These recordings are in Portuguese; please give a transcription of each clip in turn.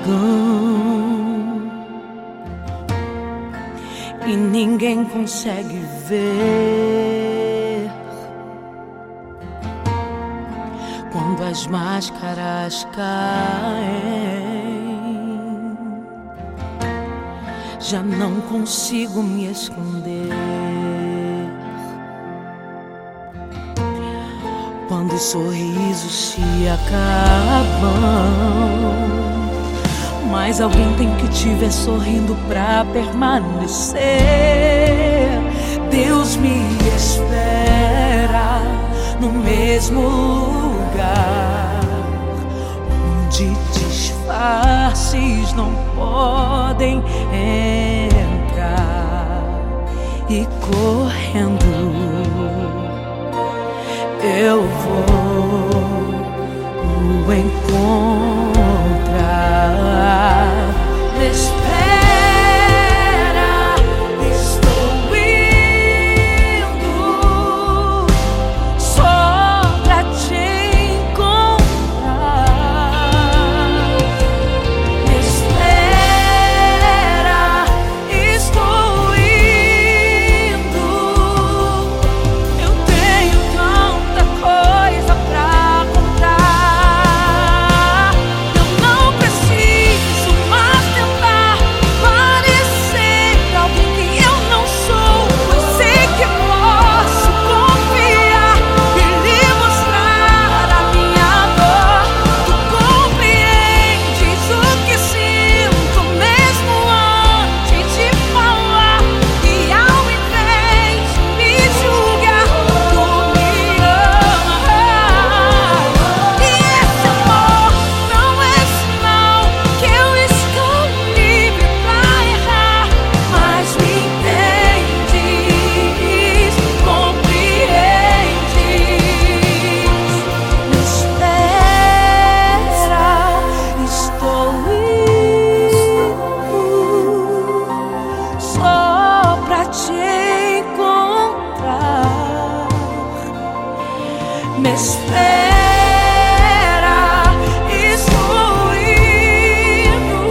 e ninguém consegue ver. Quando as máscaras caem, já não consigo me esconder. Quando os sorrisos se acabam, mas alguém tem que te ver sorrindo pra permanecer. Deus me espera no mesmo lugar, onde disfarces não podem entrar. E correndo eu vou o encontrar. Me espera, estou indo só pra te encontrar. Me espera, estou indo. Eu tenho tanta coisa pra contar. Eu não preciso mais tentar parecer alguém que eu não sou, pois sei que posso confiar e lhe mostrar a minha dor. Tu compreendes o que sinto mesmo antes de falar, e ao invés de me julgar, tu me amas. E esse amor não é sinal que eu estou livre pra errar, mas me entendes, compreendes. Me espera, estou indo só pra te encontrar. Me espera, estou indo.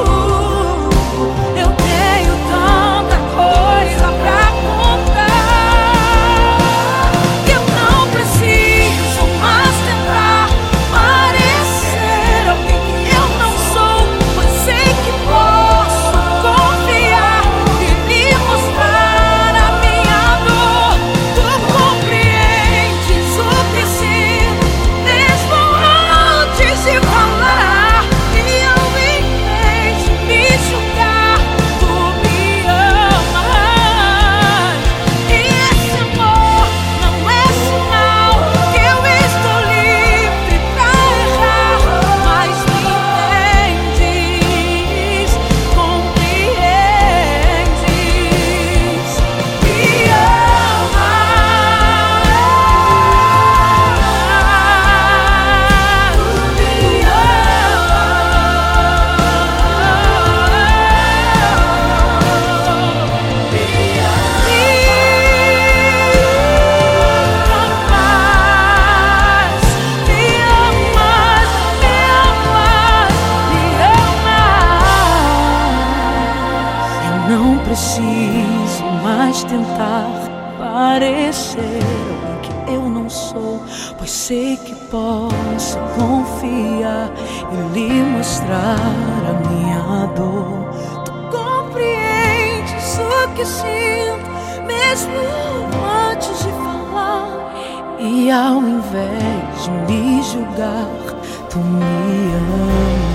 Eu tenho tanta coisa pra contar. Eu não preciso mais tentar parecer alguém que eu não sou, pois sei que posso confiar e lhe mostrar a minha dor. Tu compreendes o que sinto mesmo antes de falar, e ao invés de me julgar, tu me amas. E esse amor não é sinal que eu estou livre pra errar, mas me entendes, compreendes, me não preciso mais tentar parecer alguém que eu não sou, pois sei que posso confiar e lhe mostrar a minha dor. Tu compreendes o que sinto mesmo antes de falar, e ao invés de me julgar, tu me amas.